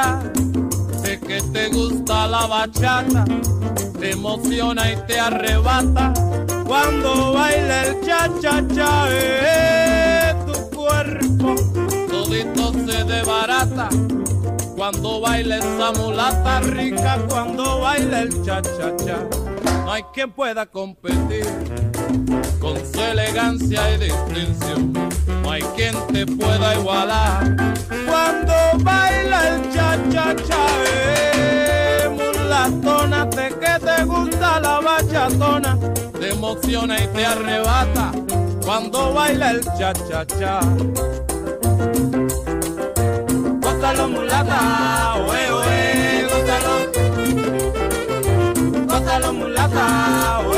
cha, sé que te gusta la bachata, te emociona y te arrebata cuando baila el cha-cha-cha. Tu cuerpo todito se desbarata cuando baila esa mulata rica, cuando baila el cha-cha-cha. No hay quien pueda competir con su elegancia y distinción, no hay quien te pueda igualar cuando baila el cha-cha-cha. Mulatona, sé que te gusta la bachatona, te emociona y te arrebata cuando baila el cha-cha-cha. Gózalo mulata, oe, oe, gózalo. Gózalo mulata,